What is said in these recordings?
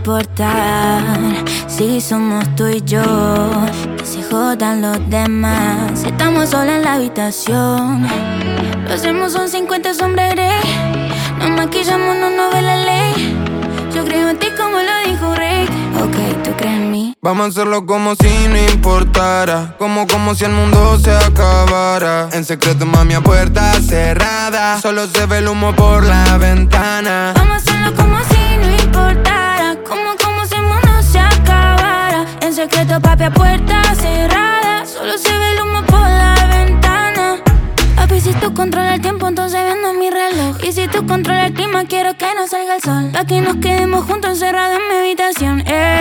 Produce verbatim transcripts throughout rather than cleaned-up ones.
importar si somos tú y yo, que se jodan los demás. Si estamos solos en la habitación, lo hacemos son cincuenta sombras grey. Nos maquillamos, no nos ve la ley. Yo creo en ti como lo dijo Rick. Ok, ¿tú crees en mí? Vamos a hacerlo como si no importara, como como si el mundo se acabara. En secreto, mami, a puerta cerrada, solo se ve el humo por la ventana. Vamos a hacerlo como si no importara, como como si el mundo se acabara. En secreto, papi, a puerta cerrada, solo se ve el humo por la ventana. Papi, si tú controlas el tiempo, entonces vendo mi reloj. Y si tú controlas el clima, quiero que no salga el sol, pa' que nos quedemos juntos encerrados en mi habitación,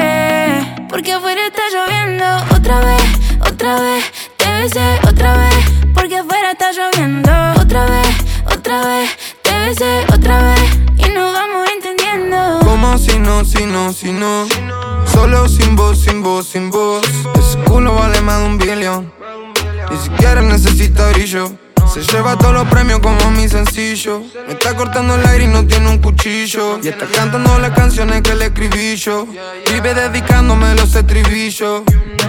eh. Porque afuera está lloviendo. Otra vez, otra vez, te besé otra vez. Porque afuera está lloviendo. Otra vez, otra vez, te besé otra vez. Y nos vamos entendiendo. Como si no, si no, si no. Solo sin voz, sin voz, sin voz. Ese culo vale más de un billón. Ni siquiera necesita brillo. Se lleva todos los premios como mi sencillo. Me está cortando el aire y no tiene un cuchillo. Y está cantando las canciones que le escribí yo. Vive dedicándome los estribillos.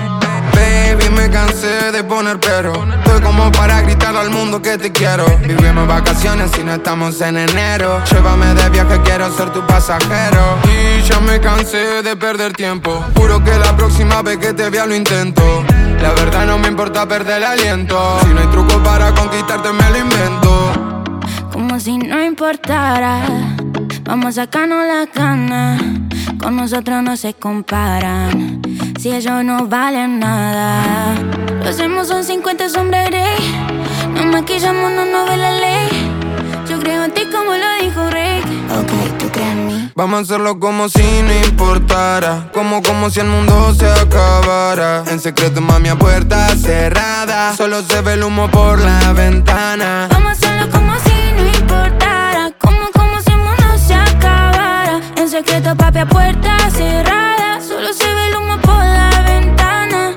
Baby, me cansé de poner pero. Estoy como para gritar al mundo que te quiero. Vivimos vacaciones y no estamos en enero. Llévame de viaje, quiero ser tu pasajero. Y ya me cansé de perder tiempo. Juro que la próxima vez que te vea lo intento. La verdad no me importa perder el aliento. Si no hay truco para conquistarte me lo invento. Como si no importara, vamos a sacarnos la cana. Con nosotros no se comparan, si ellos no valen nada. Lo hacemos son cincuenta sombras grey. Nos maquillamos, no nos ve la ley. Yo creo en ti como lo dijo Rick. Ok, ¿tú crees en mí? Vamos a hacerlo como si no importara, como como si el mundo se acabara. En secreto, mami, a puerta cerrada, solo se ve el humo por la ventana. Vamos a hacerlo como si no importara, como como si el mundo se acabara. En secreto, papi, a puerta cerrada, solo se ve el humo por la ventana.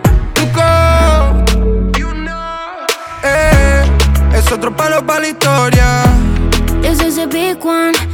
You know. Eh, es otro palo para la historia. This is a big one.